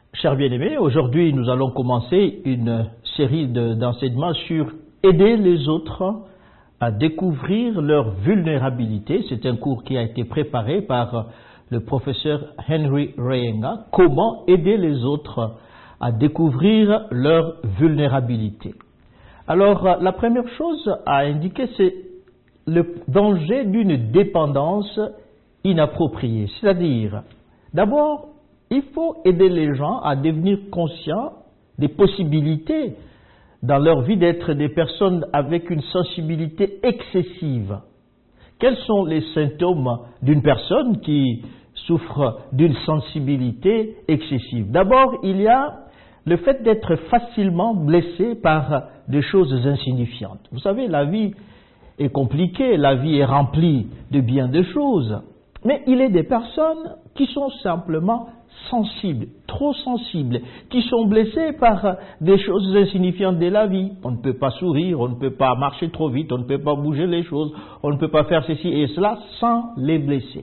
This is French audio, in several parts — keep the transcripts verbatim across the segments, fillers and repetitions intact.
Chers bien-aimés, aujourd'hui nous allons commencer une série d'enseignements sur aider les autres à découvrir leur vulnérabilité. C'est un cours qui a été préparé par le professeur Henry Reyenga. Comment aider les autres à découvrir leur vulnérabilité. Alors, la première chose à indiquer, c'est le danger d'une dépendance inappropriée. C'est-à-dire, d'abord, il faut aider les gens à devenir conscients des possibilités dans leur vie d'être des personnes avec une sensibilité excessive. Quels sont les symptômes d'une personne qui souffre d'une sensibilité excessive? D'abord, il y a le fait d'être facilement blessé par des choses insignifiantes. Vous savez, la vie est compliquée, la vie est remplie de bien de choses, mais il est des personnes qui sont simplement sensibles, trop sensibles, qui sont blessées par des choses insignifiantes de la vie. On ne peut pas sourire, on ne peut pas marcher trop vite, on ne peut pas bouger les choses, on ne peut pas faire ceci et cela sans les blesser.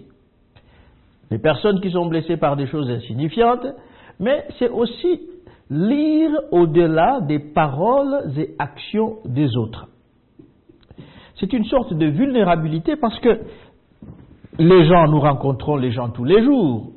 Les personnes qui sont blessées par des choses insignifiantes, mais c'est aussi lire au-delà des paroles et actions des autres. C'est une sorte de vulnérabilité parce que les gens, nous rencontrons les gens tous les jours.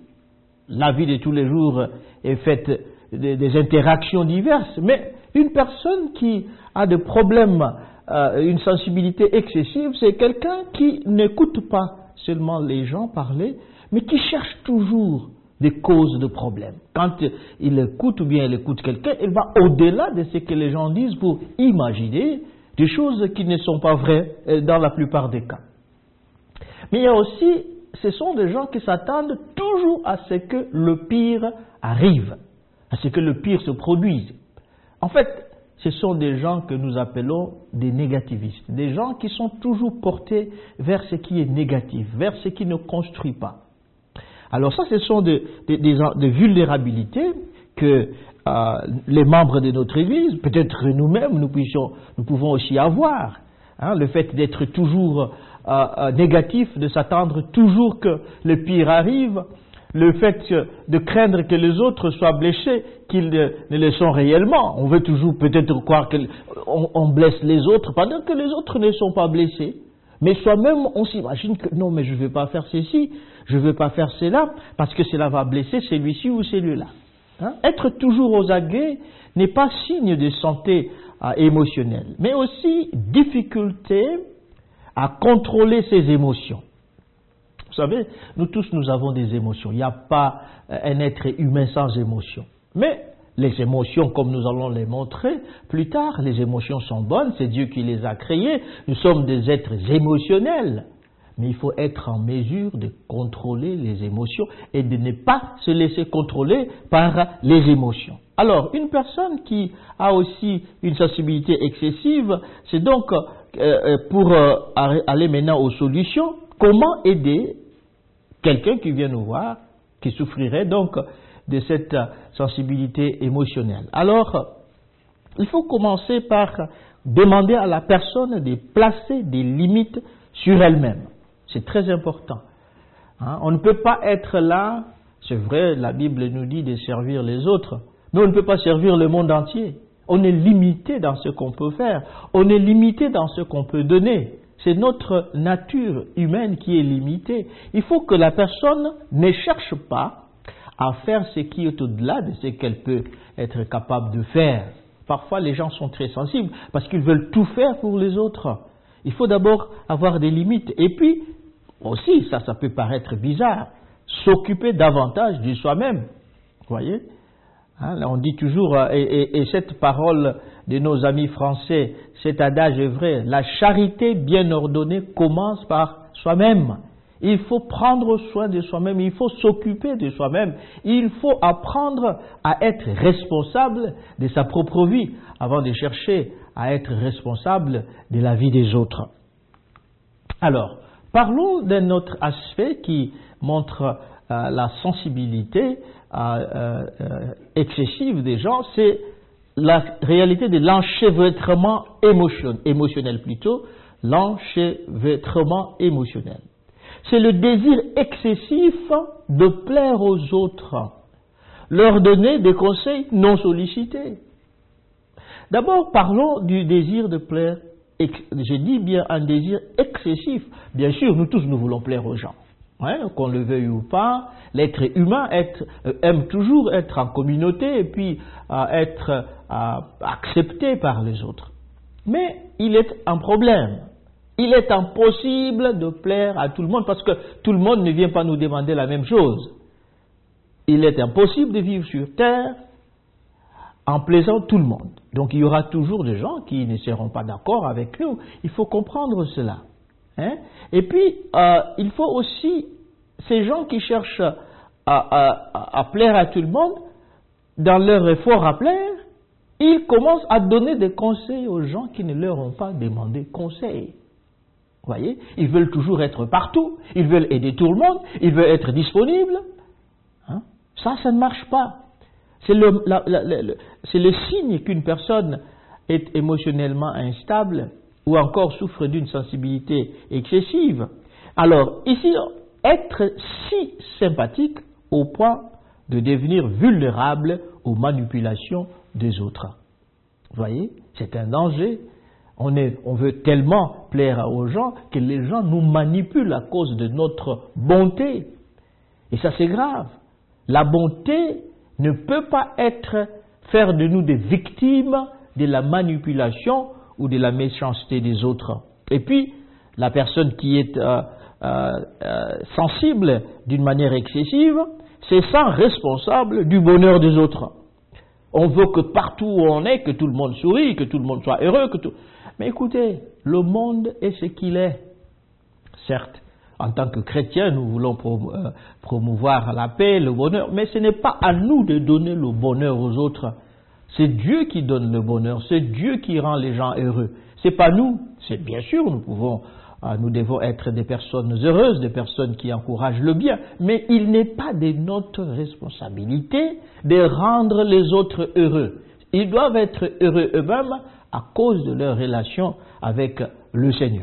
La vie de tous les jours est faite de, des interactions diverses, mais une personne qui a des problèmes, euh, une sensibilité excessive, c'est quelqu'un qui n'écoute pas seulement les gens parler, mais qui cherche toujours des causes de problèmes. Quand il écoute ou bien il écoute quelqu'un, il va au-delà de ce que les gens disent pour imaginer des choses qui ne sont pas vraies dans la plupart des cas. Mais il y a aussi, ce sont des gens qui s'attendent toujours à ce que le pire arrive, à ce que le pire se produise. En fait, ce sont des gens que nous appelons des négativistes, des gens qui sont toujours portés vers ce qui est négatif, vers ce qui ne construit pas. Alors ça, ce sont des, des, des, des vulnérabilités que euh, les membres de notre Église, peut-être nous-mêmes, nous, puissions, nous pouvons aussi avoir. Hein, le fait d'être toujours euh, euh, négatif, de s'attendre toujours que le pire arrive, le fait de craindre que les autres soient blessés, qu'ils ne, ne le sont réellement. On veut toujours peut-être croire qu'on on blesse les autres pendant que les autres ne sont pas blessés. Mais soi-même, on s'imagine que non, mais je ne vais pas faire ceci, je ne vais pas faire cela, parce que cela va blesser celui-ci ou celui-là. Hein? Être toujours aux aguets n'est pas signe de santé euh, émotionnelle, mais aussi difficulté à contrôler ses émotions. Vous savez, nous tous, nous avons des émotions. Il n'y a pas euh, un être humain sans émotions. Mais les émotions, comme nous allons les montrer plus tard, les émotions sont bonnes, c'est Dieu qui les a créées. Nous sommes des êtres émotionnels. Mais il faut être en mesure de contrôler les émotions et de ne pas se laisser contrôler par les émotions. Alors, une personne qui a aussi une sensibilité excessive, c'est donc euh, pour euh, aller maintenant aux solutions, comment aider quelqu'un qui vient nous voir, qui souffrirait donc de cette sensibilité émotionnelle. Alors, il faut commencer par demander à la personne de placer des limites sur elle-même. C'est très important. Hein? On ne peut pas être là, c'est vrai, la Bible nous dit de servir les autres, mais on ne peut pas servir le monde entier. On est limité dans ce qu'on peut faire, on est limité dans ce qu'on peut donner. C'est notre nature humaine qui est limitée. Il faut que la personne ne cherche pas à faire ce qui est au-delà de ce qu'elle peut être capable de faire. Parfois, les gens sont très sensibles parce qu'ils veulent tout faire pour les autres. Il faut d'abord avoir des limites. Et puis, aussi, ça, ça peut paraître bizarre, s'occuper davantage de soi-même. Vous voyez, hein, là, on dit toujours, et, et, et cette parole de nos amis français, cet adage est vrai, la charité bien ordonnée commence par soi-même. Il faut prendre soin de soi-même, il faut s'occuper de soi-même, il faut apprendre à être responsable de sa propre vie avant de chercher à être responsable de la vie des autres. Alors, parlons d'un autre aspect qui montre euh, la sensibilité euh, euh, excessive des gens, c'est la réalité de l'enchevêtrement émotion, émotionnel plutôt, l'enchevêtrement émotionnel. C'est le désir excessif de plaire aux autres, leur donner des conseils non sollicités. D'abord, parlons du désir de plaire. Je dis bien un désir excessif. Bien sûr, nous tous, nous voulons plaire aux gens. Hein, qu'on le veuille ou pas, l'être humain être, euh, aime toujours être en communauté et puis euh, être euh, accepté par les autres. Mais il est un problème. Il est impossible de plaire à tout le monde parce que tout le monde ne vient pas nous demander la même chose. Il est impossible de vivre sur terre en plaisant tout le monde. Donc il y aura toujours des gens qui ne seront pas d'accord avec nous. Il faut comprendre cela. Hein? Et puis, euh, il faut aussi, ces gens qui cherchent à, à, à plaire à tout le monde, dans leur effort à plaire, ils commencent à donner des conseils aux gens qui ne leur ont pas demandé conseil. Vous voyez? Ils veulent toujours être partout, ils veulent aider tout le monde, ils veulent être disponibles. Hein? Ça, ça ne marche pas. C'est le, la, la, le, c'est le signe qu'une personne est émotionnellement instable ou encore souffre d'une sensibilité excessive. Alors, ici, être si sympathique au point de devenir vulnérable aux manipulations des autres. Vous voyez, c'est un danger. On, est, on veut tellement plaire aux gens que les gens nous manipulent à cause de notre bonté. Et ça, c'est grave. La bonté ne peut pas être, faire de nous des victimes de la manipulation ou de la méchanceté des autres. Et puis, la personne qui est euh, euh, euh, sensible d'une manière excessive, c'est ça responsable du bonheur des autres. On veut que partout où on est, que tout le monde sourie, que tout le monde soit heureux. Que tout... Mais écoutez, le monde est ce qu'il est. Certes, en tant que chrétiens, nous voulons promouvoir la paix, le bonheur, mais ce n'est pas à nous de donner le bonheur aux autres. C'est Dieu qui donne le bonheur, c'est Dieu qui rend les gens heureux. C'est pas nous. C'est bien sûr, nous pouvons, nous devons être des personnes heureuses, des personnes qui encouragent le bien, mais il n'est pas de notre responsabilité de rendre les autres heureux. Ils doivent être heureux eux-mêmes à cause de leur relation avec le Seigneur.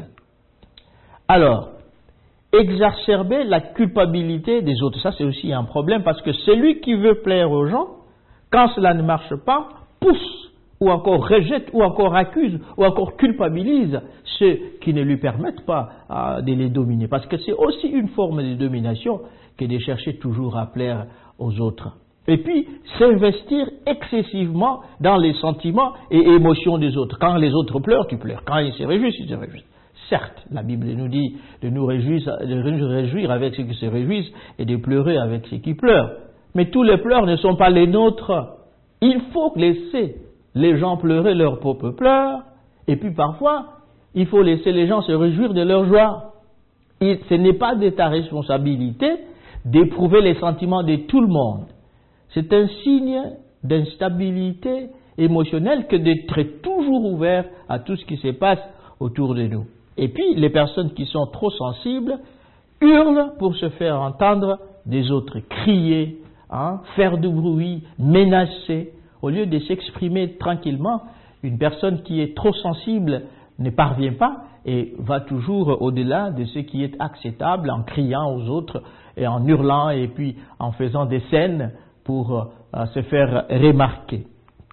Alors, exacerber la culpabilité des autres, ça c'est aussi un problème parce que celui qui veut plaire aux gens, quand cela ne marche pas, pousse ou encore rejette ou encore accuse ou encore culpabilise ceux qui ne lui permettent pas euh, de les dominer. Parce que c'est aussi une forme de domination que de chercher toujours à plaire aux autres. Et puis, s'investir excessivement dans les sentiments et émotions des autres. Quand les autres pleurent, tu pleures. Quand ils se réjouissent, ils se réjouissent. Certes, la Bible nous dit de nous réjouir, de nous réjouir avec ceux qui se réjouissent et de pleurer avec ceux qui pleurent. Mais tous les pleurs ne sont pas les nôtres. Il faut laisser les gens pleurer leurs propres pleurs. Et puis parfois, il faut laisser les gens se réjouir de leur joie. Et ce n'est pas de ta responsabilité d'éprouver les sentiments de tout le monde. C'est un signe d'instabilité émotionnelle que d'être toujours ouvert à tout ce qui se passe autour de nous. Et puis, les personnes qui sont trop sensibles hurlent pour se faire entendre des autres, crier, hein, faire du bruit, menacer. Au lieu de s'exprimer tranquillement, une personne qui est trop sensible ne parvient pas et va toujours au-delà de ce qui est acceptable en criant aux autres et en hurlant et puis en faisant des scènes pour euh, se faire remarquer.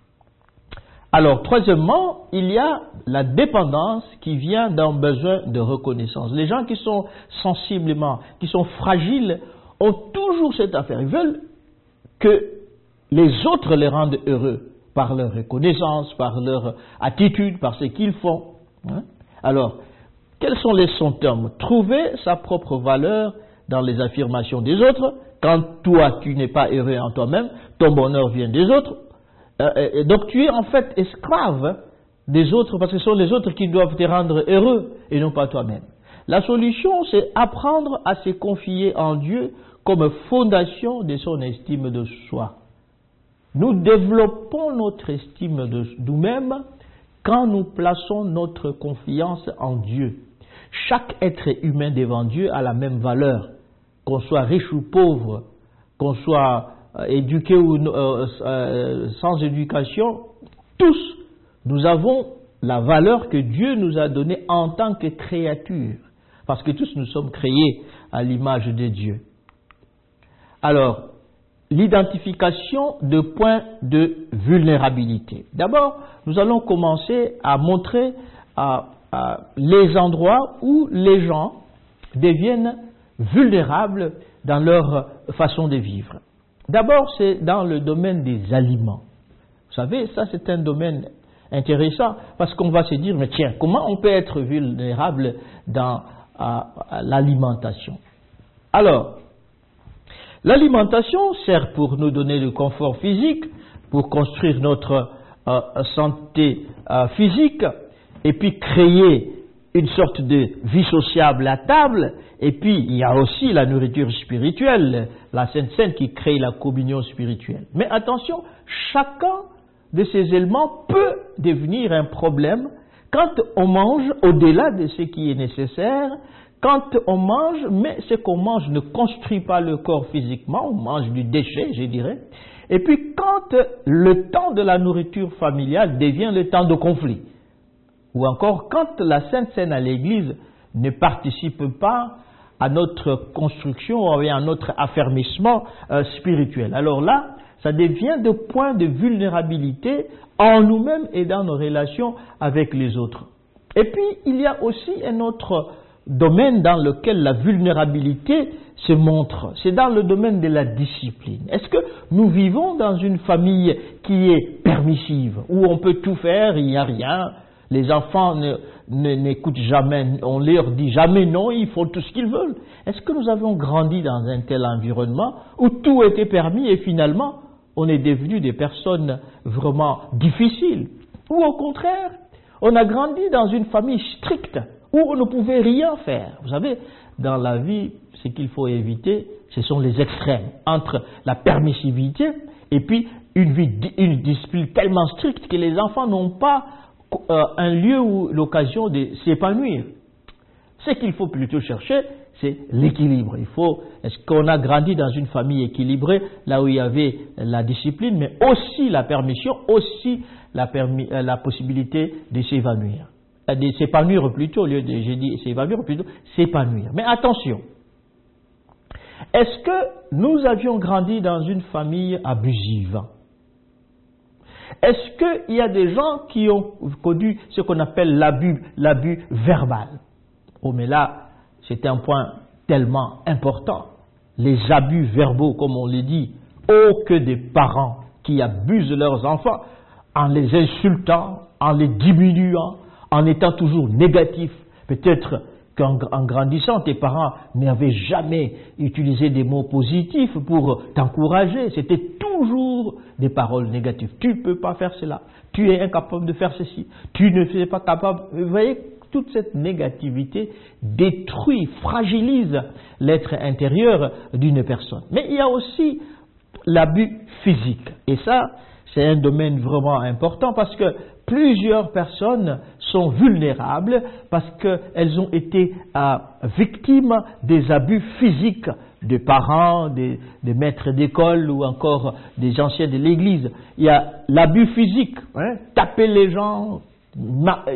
Alors, troisièmement, il y a la dépendance qui vient d'un besoin de reconnaissance. Les gens qui sont sensiblement, qui sont fragiles, ont toujours cette affaire. Ils veulent que les autres les rendent heureux par leur reconnaissance, par leur attitude, par ce qu'ils font. Hein? Alors, quels sont les symptômes? Trouver sa propre valeur dans les affirmations des autres. Quand toi, tu n'es pas heureux en toi-même, ton bonheur vient des autres. Euh, donc tu es en fait esclave des autres parce que ce sont les autres qui doivent te rendre heureux et non pas toi-même. La solution, c'est apprendre à se confier en Dieu comme fondation de son estime de soi. Nous développons notre estime de nous-mêmes quand nous plaçons notre confiance en Dieu. Chaque être humain devant Dieu a la même valeur, qu'on soit riche ou pauvre, qu'on soit éduqués ou euh, euh, sans éducation, tous, nous avons la valeur que Dieu nous a donnée en tant que créature. Parce que tous nous sommes créés à l'image de Dieu. Alors, l'identification de points de vulnérabilité. D'abord, nous allons commencer à montrer euh, euh, les endroits où les gens deviennent vulnérables dans leur façon de vivre. D'abord, c'est dans le domaine des aliments. Vous savez, ça c'est un domaine intéressant parce qu'on va se dire, mais tiens, comment on peut être vulnérable dans euh, l'alimentation? Alors, l'alimentation sert pour nous donner le confort physique, pour construire notre euh, santé euh, physique, et puis créer une sorte de vie sociable à table. Et puis, il y a aussi la nourriture spirituelle, la Sainte Seine qui crée la communion spirituelle. Mais attention, chacun de ces éléments peut devenir un problème quand on mange au-delà de ce qui est nécessaire, quand on mange, mais ce qu'on mange ne construit pas le corps physiquement, on mange du déchet, je dirais. Et puis, quand le temps de la nourriture familiale devient le temps de conflit, ou encore quand la Sainte Seine à l'Église ne participe pas à notre construction ou à notre affermissement euh, spirituel. Alors là, ça devient des points de vulnérabilité en nous-mêmes et dans nos relations avec les autres. Et puis, il y a aussi un autre domaine dans lequel la vulnérabilité se montre. C'est dans le domaine de la discipline. Est-ce que nous vivons dans une famille qui est permissive, où on peut tout faire, il n'y a rien? Les enfants ne, ne, n'écoutent jamais, on leur dit jamais non, ils font tout ce qu'ils veulent. Est-ce que nous avons grandi dans un tel environnement où tout était permis et finalement on est devenu des personnes vraiment difficiles? Ou au contraire, on a grandi dans une famille stricte où on ne pouvait rien faire. Vous savez, dans la vie, ce qu'il faut éviter, ce sont les extrêmes entre la permissivité et puis une, vie, une discipline tellement stricte que les enfants n'ont pas Euh, un lieu ou l'occasion de s'épanouir. Ce qu'il faut plutôt chercher, c'est l'équilibre. Il faut, est-ce qu'on a grandi dans une famille équilibrée, là où il y avait la discipline, mais aussi la permission, aussi la, permis, la possibilité de s'évanouir. De s'épanouir plutôt, au lieu de, j'ai dit s'évanouir plutôt, s'épanouir. Mais attention, est-ce que nous avions grandi dans une famille abusive? Est-ce qu'il y a des gens qui ont connu ce qu'on appelle l'abus, l'abus verbal? Oh, mais là, c'est un point tellement important. Les abus verbaux, comme on le dit, oh, que des parents qui abusent leurs enfants en les insultant, en les diminuant, en étant toujours négatifs. Peut-être qu'en en grandissant, tes parents n'avaient jamais utilisé des mots positifs pour t'encourager. C'était toujours des paroles négatives. Tu ne peux pas faire cela. Tu es incapable de faire ceci. Tu ne es pas capable. Vous voyez, toute cette négativité détruit, fragilise l'être intérieur d'une personne. Mais il y a aussi l'abus physique. Et ça, c'est un domaine vraiment important parce que plusieurs personnes sont vulnérables parce qu'elles ont été euh, victimes des abus physiques des parents, des, des maîtres d'école ou encore des anciens de l'église. Il y a l'abus physique, hein, taper les gens, ma,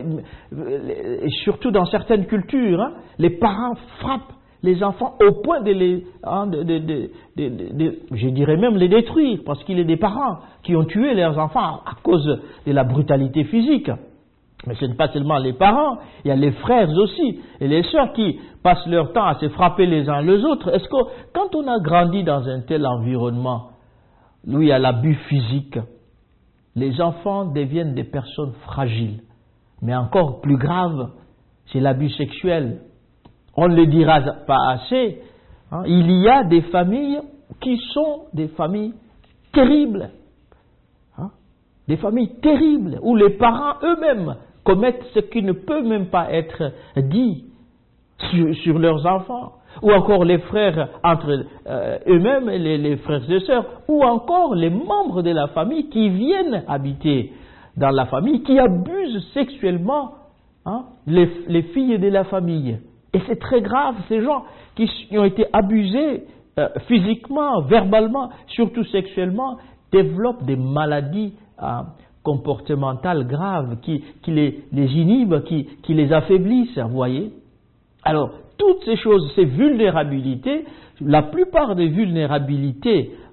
et surtout dans certaines cultures, hein, les parents frappent les enfants au point de les, hein, de, de, de, de, de, je dirais même les détruire, parce qu'il y a des parents qui ont tué leurs enfants à cause de la brutalité physique. Mais ce n'est pas seulement les parents, il y a les frères aussi, et les sœurs qui passent leur temps à se frapper les uns les autres. Est-ce que quand on a grandi dans un tel environnement, où il y a l'abus physique, les enfants deviennent des personnes fragiles. Mais encore plus grave, c'est l'abus sexuel. On ne le dira pas assez, hein, il y a des familles qui sont des familles terribles. Hein, des familles terribles, où les parents eux-mêmes commettent ce qui ne peut même pas être dit sur, sur leurs enfants. Ou encore les frères entre euh, eux-mêmes, les, les frères et sœurs, ou encore les membres de la famille qui viennent habiter dans la famille, qui abusent sexuellement hein, les, les filles de la famille. Et c'est très grave, ces gens qui ont été abusés euh, physiquement, verbalement, surtout sexuellement, développent des maladies euh, comportementales graves qui, qui les, les inhibent, qui, qui les affaiblissent, vous voyez. Alors, toutes ces choses, ces vulnérabilités, la plupart des vulnérabilités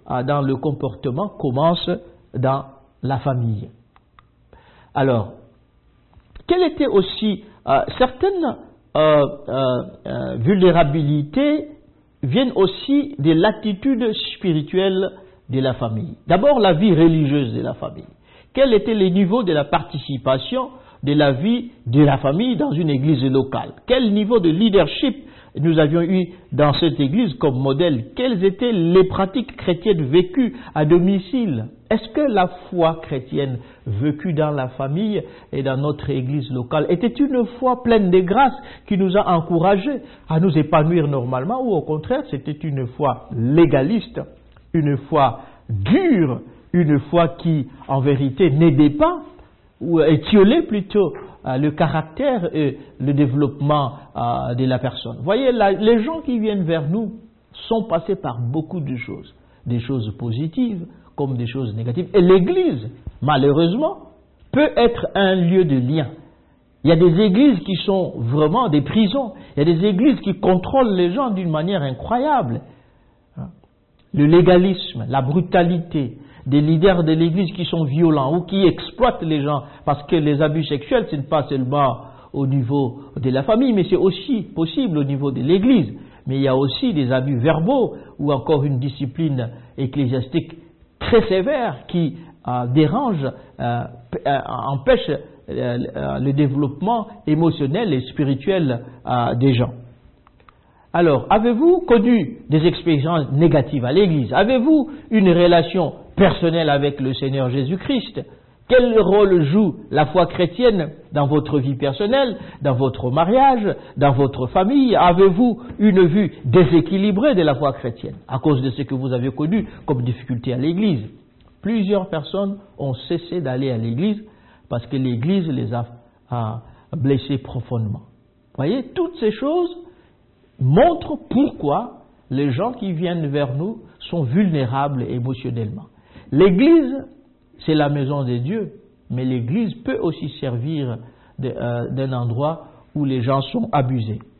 euh, dans le comportement commence dans la famille. Alors, quelle était aussi euh, certaines euh, euh, euh, vulnérabilités viennent aussi de l'attitude spirituelle de la famille. D'abord, la vie religieuse de la famille. Quel était le niveau de la participation de la vie de la famille dans une église locale? Quel niveau de leadership nous avions eu dans cette église comme modèle? Quelles étaient les pratiques chrétiennes vécues à domicile? Est-ce que la foi chrétienne vécue dans la famille et dans notre église locale était une foi pleine de grâce qui nous a encouragés à nous épanouir normalement, ou au contraire c'était une foi légaliste, une foi dure, une foi qui en vérité n'aidait pas ou étiolait plutôt euh, le caractère et le développement euh, de la personne? Vous voyez, la, les gens qui viennent vers nous sont passés par beaucoup de choses, des choses positives comme des choses négatives. Et l'Église, malheureusement, peut être un lieu de lien. Il y a des églises qui sont vraiment des prisons. Il y a des églises qui contrôlent les gens d'une manière incroyable. Le légalisme, la brutalité, des leaders de l'Église qui sont violents ou qui exploitent les gens, parce que les abus sexuels, ce n'est pas seulement au niveau de la famille, mais c'est aussi possible au niveau de l'Église. Mais il y a aussi des abus verbaux ou encore une discipline ecclésiastique très sévère qui euh, dérange, euh, euh, empêche euh, euh, le développement émotionnel et spirituel euh, des gens. Alors, avez-vous connu des expériences négatives à l'Église? Avez-vous une relation personnelle avec le Seigneur Jésus-Christ? Quel rôle joue la foi chrétienne dans votre vie personnelle, dans votre mariage, dans votre famille? Avez-vous une vue déséquilibrée de la foi chrétienne à cause de ce que vous avez connu comme difficulté à l'Église? Plusieurs personnes ont cessé d'aller à l'Église parce que l'Église les a, a blessés profondément. Vous voyez, toutes ces choses montrent pourquoi les gens qui viennent vers nous sont vulnérables émotionnellement. L'Église, c'est la maison de Dieu, mais l'Église peut aussi servir de, euh, d'un endroit où les gens sont abusés.